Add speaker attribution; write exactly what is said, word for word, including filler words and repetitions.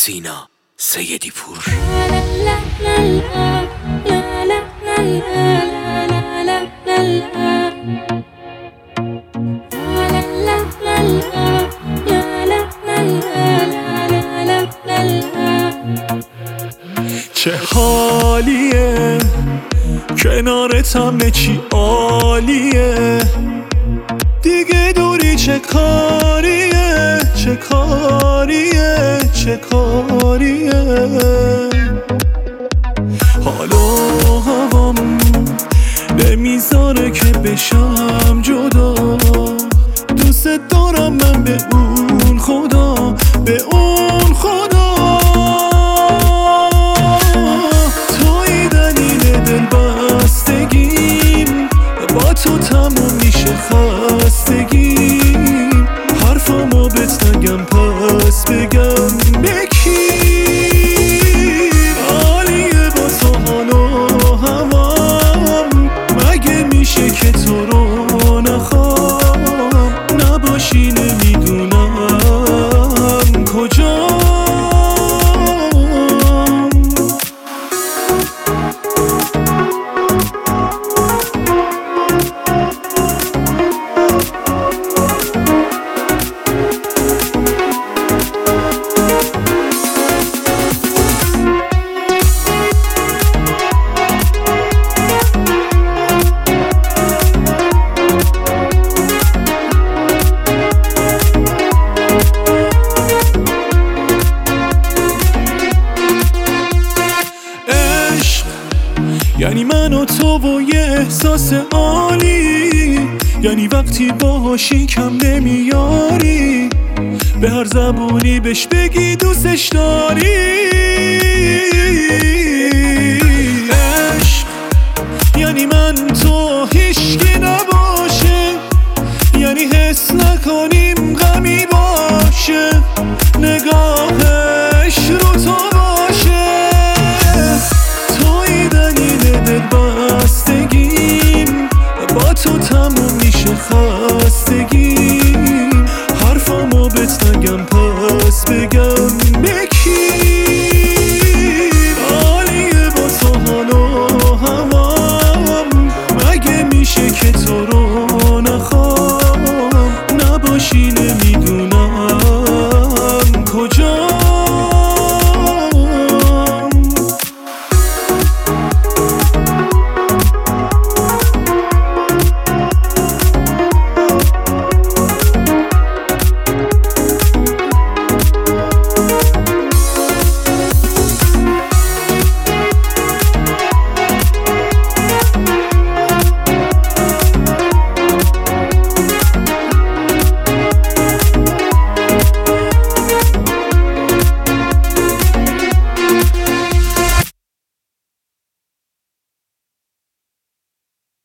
Speaker 1: سینا سیدی پور.
Speaker 2: چه حالیه کنارت همه چی عالیه، دیگه دوری چه کاریه چه کاریه چه کاریه. حالا هوام نمیذاره که بشم جدا، دوست دارم من به اون خدا به اون خدا. توی دلیل دل بستگیم، با تو تموم میشه خستگیم، حرفامو بهت نگم پس بگم به کی. عالیه با تو حالا هوام، مگه میشه که تو رو نخوام، نباشی نمیدونم کجا. یعنی من و تو و یه احساس عالی، یعنی وقتی باهاشی کم نمیاری، به هر زبونی بهش بگی دوستش داری.